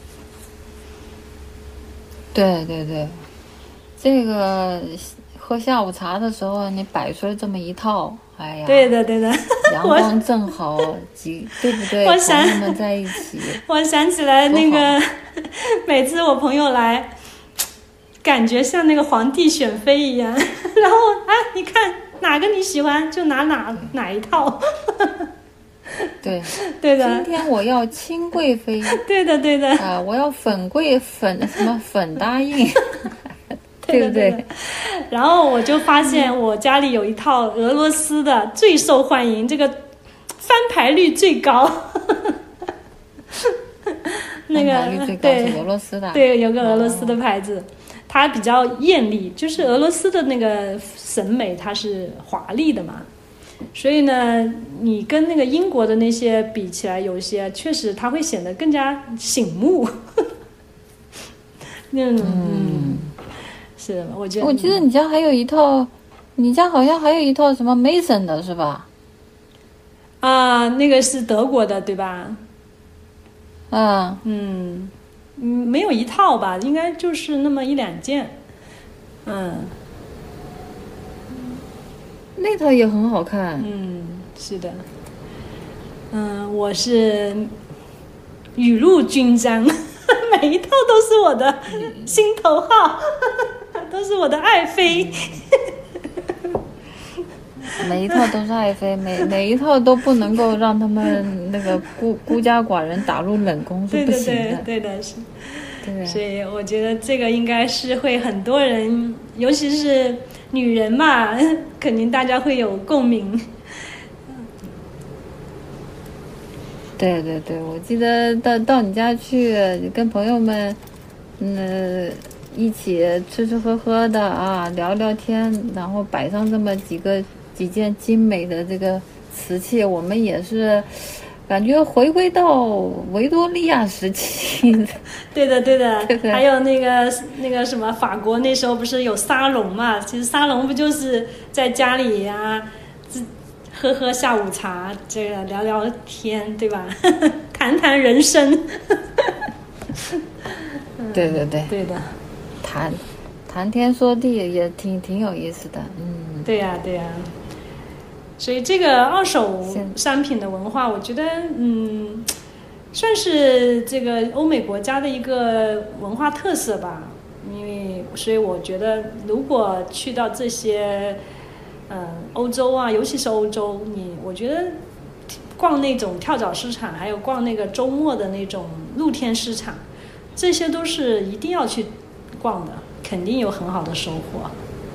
对对对，这个喝下午茶的时候你摆出来这么一套，哎呀， 对的对的， 阳光正好，几对不对？ 我想朋友们在一起， 我想起来那个，每次我朋友来，感觉像那个皇帝选妃一样，然后啊，你看哪个你喜欢就拿哪哪一套。 对， 对的。 今天我要清贵妃。 对的，对的。 啊，我要粉贵粉什么粉答应，对不对？ 然后我就发现我家里有一套俄罗斯的最受欢迎，这个翻牌率最高。那个翻牌率最高是俄罗斯的。 对，有个俄罗斯的牌子，它比较艳丽，就是俄罗斯的那个审美，它是华丽的嘛。所以呢，你跟那个英国的那些比起来，有些确实它会显得更加醒目。那种，嗯，是的，我觉得。 我记得你家还有一套，你家好像还有一套什么 Mason 的是吧？ 啊，那个是德国的，对吧？ 啊， 嗯嗯，没有一套吧，应该就是那么一两件。嗯， 那套也很好看。 嗯，是的。嗯，我是雨露均沾，每一套都是我的心头好，都是我的爱妃。 每一套都是爱妃，每每一套都不能够让他们那个孤孤家寡人打入冷宫是不行的。 对的，对的，是。 对， 所以我觉得这个应该是会很多人，尤其是女人嘛，肯定大家会有共鸣。 对对对，我记得到到你家去，跟朋友们，嗯，一起吃吃喝喝的啊，聊聊天，然后摆上这么几个几件精美的这个瓷器，我们也是感觉回归到维多利亚时期。 对的，对的， 对对， 还有那个那个什么，法国那时候不是有沙龙嘛？其实沙龙不就是在家里呀、啊，喝喝下午茶，这个聊聊天，对吧？谈谈人生。 对对对， 对的， 谈谈天说地也挺挺有意思的，嗯。 对呀、啊，对呀、啊。所以这个二手商品的文化，我觉得，嗯，算是这个欧美国家的一个文化特色吧。因为，所以我觉得，如果去到这些，嗯，欧洲啊，尤其是欧洲，你我觉得逛那种跳蚤市场，还有逛那个周末的那种露天市场，这些都是一定要去逛的，肯定有很好的收获。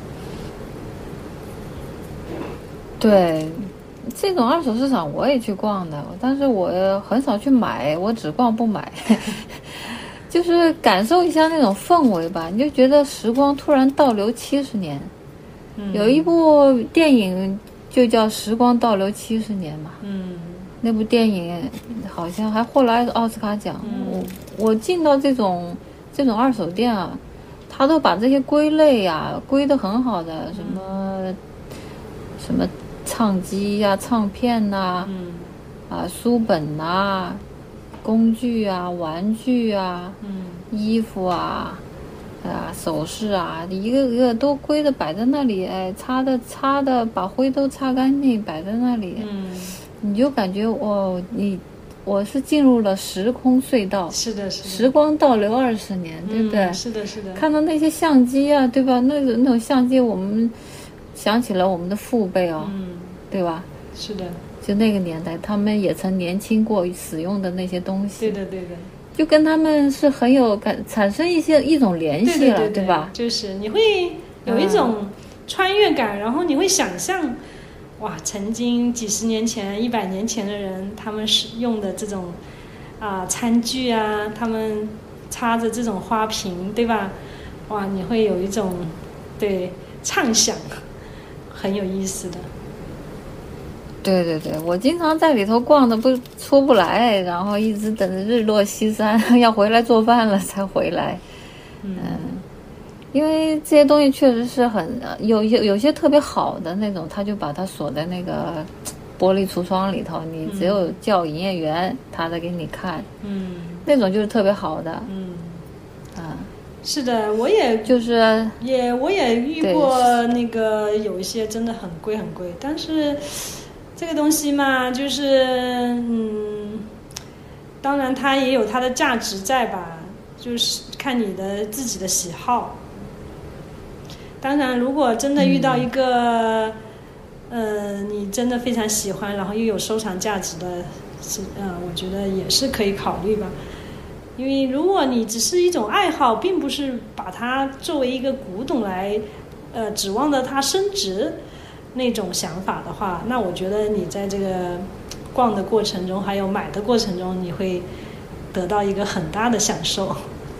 对，这种二手市场我也去逛的，但是我很少去买，我只逛不买。就是感受一下那种氛围吧，你就觉得时光突然倒流七十年。 嗯、 有一部电影就叫《时光倒流七十年》嘛， 嗯， 那部电影好像还获了奥斯卡奖。 嗯、 我我进到这种这种二手店啊，他都把这些归类呀、啊、归得很好的，什么、嗯、什么唱机呀、啊、唱片呐、啊， 嗯， 啊书本呐、啊、工具啊、玩具啊、 嗯、 衣服啊。啊，首饰啊，一个个都归的摆在那里，哎，擦的擦的，把灰都擦干净，摆在那里， 嗯， 你就感觉哦，你我是进入了时空隧道， 是的，是的， 时光倒流二十年，对不对？ 嗯、是的，是的。 看到那些相机啊，对吧？那种那种相机，我们想起了我们的父辈哦， 嗯， 对吧？ 是的， 就那个年代，他们也曾年轻过，使用的那些东西， 对的，对的。 就跟他们是很有感，产生一些一种联系了， 对, 对, 对, 对吧？ 就是你会有一种穿越感，嗯、然后你会想象，哇，曾经几十年前、一百年前的人，他们使用的这种啊、呃、餐具啊，他们插着这种花瓶，对吧？哇，你会有一种对畅想，很有意思的。 对对对，我经常在里头逛的不出不来，然后一直等着日落西山，要回来做饭了才回来。嗯，嗯因为这些东西确实是很有有有些特别好的那种，他就把它锁在那个玻璃橱窗里头，你只有叫营业员，他才给你看。 嗯， 那种就是特别好的。 嗯， 啊， 是的，我也就是也我也遇过那个有一些真的很贵很贵，但是。这个东西嘛，就是嗯，当然它也有它的价值在吧，就是看你的自己的喜好。当然，如果真的遇到一个，嗯、呃，你真的非常喜欢，然后又有收藏价值的，是呃，我觉得也是可以考虑吧。因为如果你只是一种爱好，并不是把它作为一个古董来，呃，指望着它升值。那种想法的话，那我觉得你在这个逛的过程中，还有买的过程中，你会得到一个很大的享受。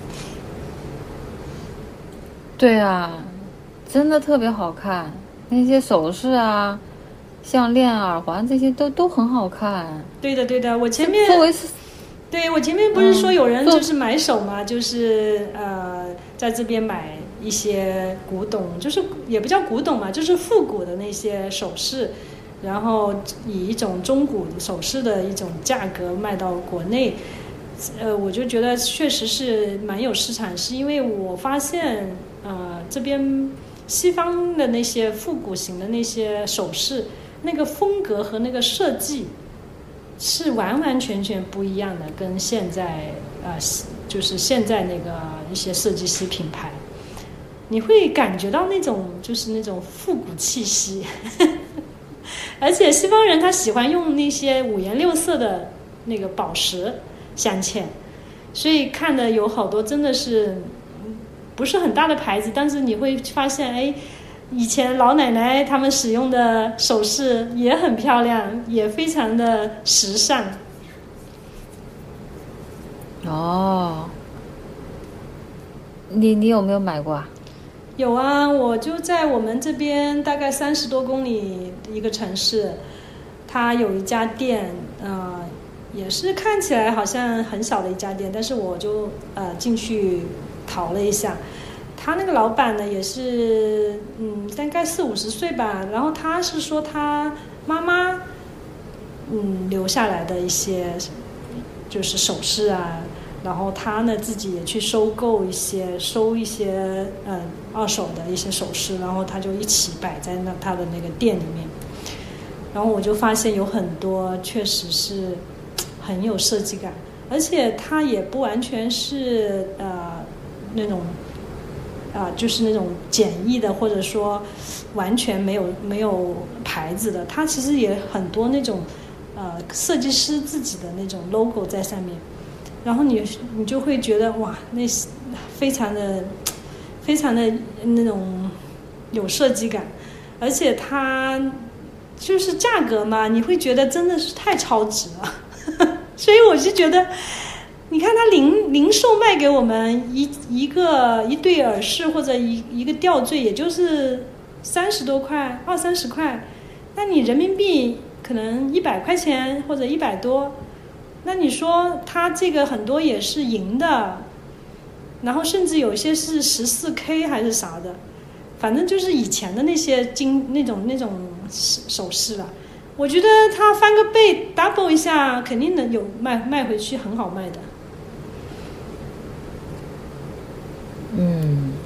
对啊，真的特别好看，那些首饰啊、项链、耳环这些都都很好看。 对的，对的，我前面作为是， 对我前面不是说有人就是买手嘛，嗯、就是呃，在这边买。一些古董，就是也不叫古董嘛，就是复古的那些首饰，然后以一种中古首饰的一种价格卖到国内， 呃，我就觉得确实是蛮有市场，是因为我发现，呃，这边西方的那些复古型的那些首饰，那个风格和那个设计是完完全全不一样的，跟现在呃，就是现在那个一些设计师品牌，你会感觉到那种就是那种复古气息。而且西方人他喜欢用那些五颜六色的那个宝石镶嵌，所以看的有好多真的是不是很大的牌子，但是你会发现，哎，以前老奶奶他们使用的首饰也很漂亮，也非常的时尚。 哦，你你有没有买过啊？ 有啊，我就在我们这边大概三十多公里一个城市，它有一家店，呃，也是看起来好像很小的一家店，但是我就呃进去淘了一下，他那个老板呢也是嗯大概四五十岁吧，然后他是说他妈妈嗯留下来的一些就是首饰啊。然后他呢自己也去收购一些收一些呃二手的一些首饰，然后他就一起摆在那他的那个店里面，然后我就发现有很多确实是很有设计感，而且它也不完全是呃那种啊、呃、就是那种简易的，或者说完全没有没有牌子的，它其实也很多那种呃设计师自己的那种 logo 在上面。然后你你就会觉得哇，那非常的非常的那种有设计感，而且它就是价格嘛，你会觉得真的是太超值了。所以我就觉得，你看它零零售卖给我们一一个一对耳饰或者一一个吊坠，也就是三十多块，二三十块，那你人民币可能一百块钱或者一百多。那你说它这个很多也是银的，然后甚至有些是十四 K 还是啥的，反正就是以前的那些金那种那种首饰了。我觉得它翻个倍 double 一下，肯定能有卖卖回去，很好卖的。 嗯，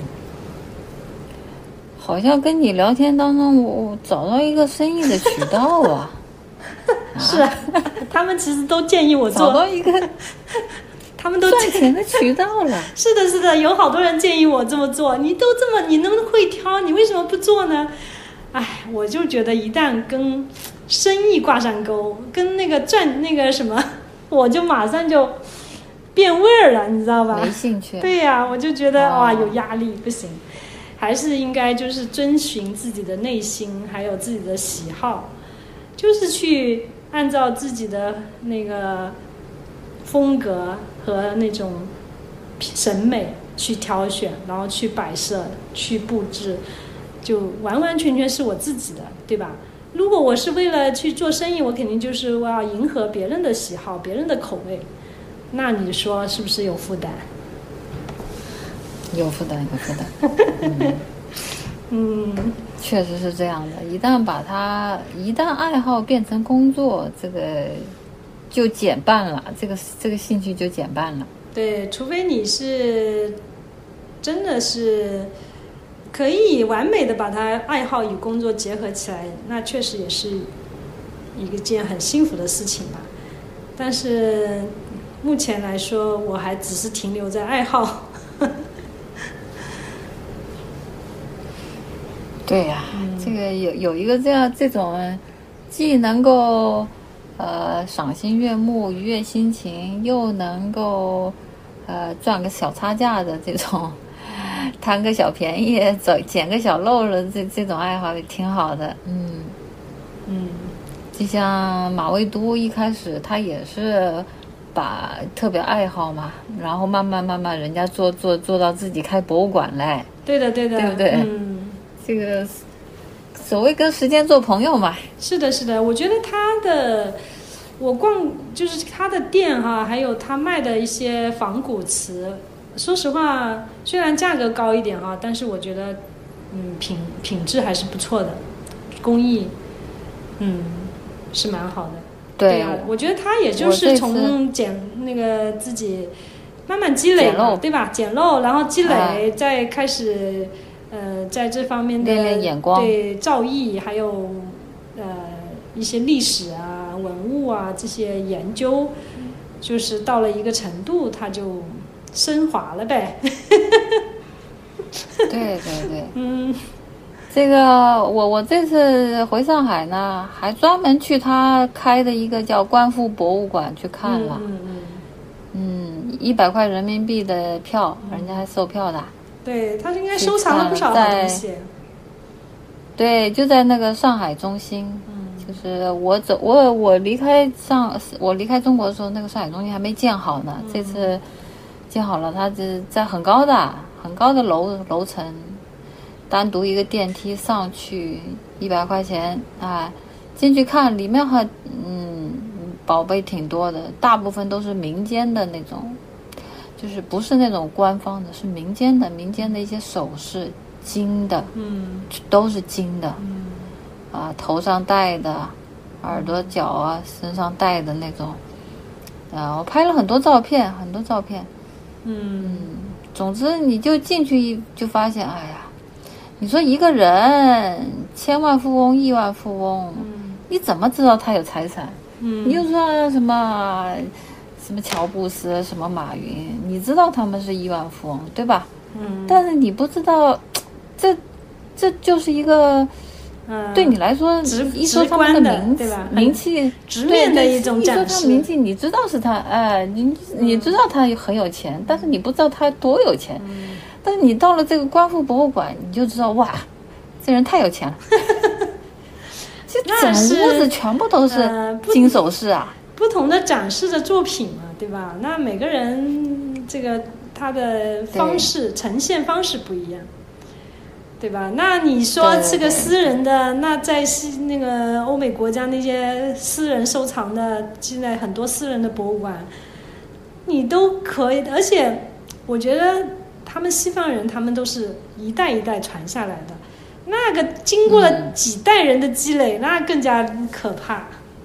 好像跟你聊天当中，我找到一个生意的渠道啊。 是啊，他们其实都建议我做， 找到一个他们都赚钱的渠道了。 是的，是的，有好多人建议我这么做。你都这么，你那么会挑，你为什么不做呢？哎，我就觉得一旦跟生意挂上钩，跟那个赚那个什么，我就马上就变味儿了，你知道吧？ 没兴趣。 对呀、啊，我就觉得、 哦、 哇，有压力，不行，还是应该就是遵循自己的内心，还有自己的喜好，就是去按照自己的那个风格和那种审美去挑选，然后去摆设、去布置，就完完全全是我自己的，对吧？如果我是为了去做生意，我肯定就是我要迎合别人的喜好、别人的口味，那你说是不是有负担？ 有负担，有负担。嗯。 嗯， 确实是这样的。一旦把它，一旦爱好变成工作，这个就减半了，这个这个兴趣就减半了。 对，除非你是真的是可以完美的把它爱好与工作结合起来，那确实也是一个件很幸福的事情吧。但是目前来说，我还只是停留在爱好。 对呀、啊嗯，这个有有一个这样这种，既能够呃赏心悦目、愉悦心情，又能够呃赚个小差价的这种，贪个小便宜、走捡个小漏了，这这种爱好也挺好的。嗯嗯，就像马未都一开始他也是把特别爱好嘛，然后慢慢慢慢人家做做做到自己开博物馆来。 对的对的， 对不对？ 嗯。 这个所谓跟时间做朋友嘛。 是的，是的，我觉得他的，我逛就是他的店哈、啊，还有他卖的一些仿古瓷，说实话，虽然价格高一点啊，但是我觉得，嗯，品品质还是不错的，工艺，嗯，是蛮好的。 对啊，我觉得他也就是从减那个自己慢慢积累嘛，对吧？捡漏，然后积累，哎、再开始呃在这方面的练练眼光， 对造诣，还有呃一些历史啊、文物啊这些研究，就是到了一个程度，他就升华了呗。 对对对， 嗯。 这个我我这次回上海呢，还专门去他开的一个叫观复博物馆去看了。 嗯嗯嗯，一百块人民币的票，人家还售票的。 对，他应该收藏了不少好东西。 对，就在那个上海中心。嗯，就是我走我我离开上我离开中国的时候，那个上海中心还没建好呢。嗯、这次建好了，它是在很高的很高的楼楼层。单独一个电梯上去一百块钱啊，进去看里面还嗯宝贝挺多的，大部分都是民间的那种，就是不是那种官方的，是民间的民间的一些首饰，金的， 嗯， 都是金的， 嗯， 啊头上戴的，耳朵脚啊身上戴的那种，啊我拍了很多照片，很多照片， 嗯， 总之你就进去就发现，哎呀。你说一个人千万富翁亿万富翁、嗯、你怎么知道他有财产、 嗯、 你就说什么什么乔布斯什么马云，你知道他们是亿万富翁对吧、 嗯、 但是你不知道这这就是一个、嗯、对你来说一说他们的名对吧名气直面的一种展示， 一说他名气你知道是他哎，你你知道他很有钱、嗯、但是你不知道他多有钱、嗯，但是你到了这个观复博物馆，你就知道哇，这人太有钱了。这整屋子全部都是金首饰啊、 呃不！不同的展示的作品嘛，对吧？那每个人这个他的方式呈现方式不一样，对吧？那你说这个私人的，那在西那个欧美国家那些私人收藏的，现在很多私人的博物馆，你都可以，而且我觉得。他们西方人，他们都是一代一代传下来的，那个经过了几代人的积累，嗯、那更加可怕。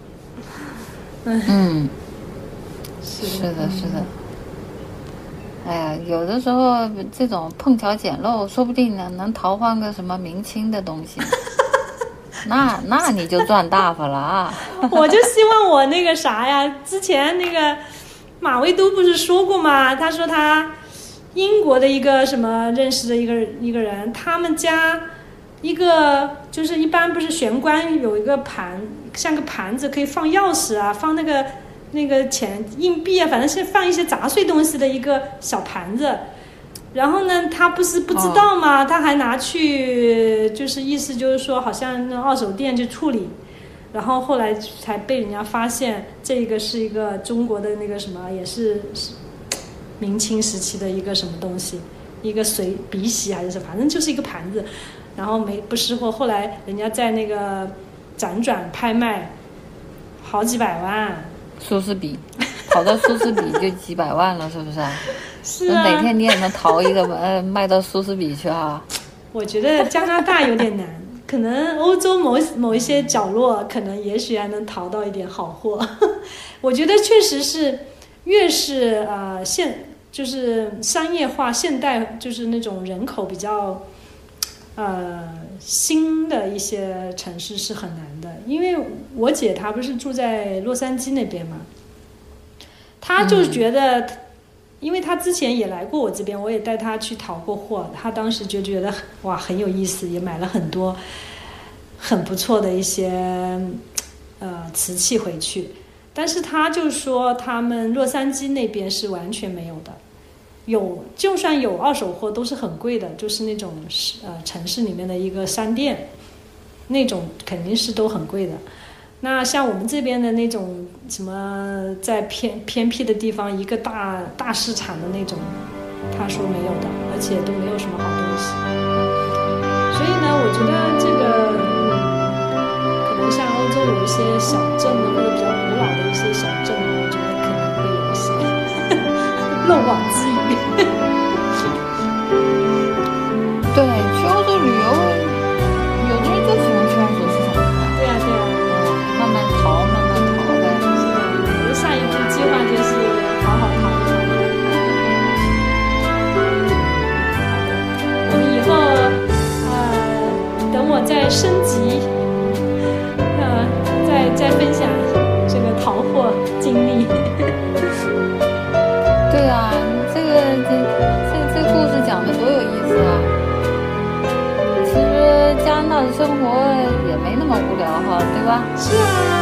嗯，是的，是的，是的。哎呀，有的时候这种碰巧捡漏，说不定呢能淘换个什么明清的东西，那那你就赚大发了啊！ 我就希望我那个啥呀，之前那个马未都不是说过吗？他说他。英国的一个什么认识的一个一个人，他们家一个就是一般不是玄关有一个盘，像个盘子可以放钥匙啊，放那个那个钱硬币啊，反正是放一些杂碎东西的一个小盘子。然后呢，他不是不知道吗？他还拿去，就是意思就是说，好像那二手店去处理。然后后来才被人家发现，这个是一个中国的那个什么，也是。明清时期的一个什么东西，一个水笔洗还是什么，反正就是一个盘子，然后没不识货，后来人家在那个辗转拍卖，好几百万。 苏士比，淘到苏士比就几百万了，是不是？ 是啊。 哪天你也能淘一个呃卖到苏士比去啊？ 我觉得加拿大有点难，可能欧洲某某一些角落，可能也许还能淘到一点好货。我觉得确实是，越是呃现。就是商业化现代，就是那种人口比较呃新的一些城市是很难的。因为我姐她不是住在洛杉矶那边嘛，她就觉得、嗯、因为她之前也来过我这边，我也带她去淘过货，她当时就觉得哇很有意思，也买了很多很不错的一些呃瓷器回去。但是他就说他们洛杉矶那边是完全没有的，有就算有二手货都是很贵的，就是那种呃城市里面的一个商店，那种肯定是都很贵的。那像我们这边的那种什么在偏偏僻的地方一个大大市场的那种，他说没有的，而且都没有什么好东西。所以呢，我觉得这个。像欧洲有一些小镇呢，或者比较古老的一些小镇呢，我觉得可能会有一些漏网之鱼。 对，去欧洲旅游，有的人就喜欢去二手市场看。 对呀、啊、对呀、啊， 慢慢淘，慢慢淘呗。 对吧？ 是啊。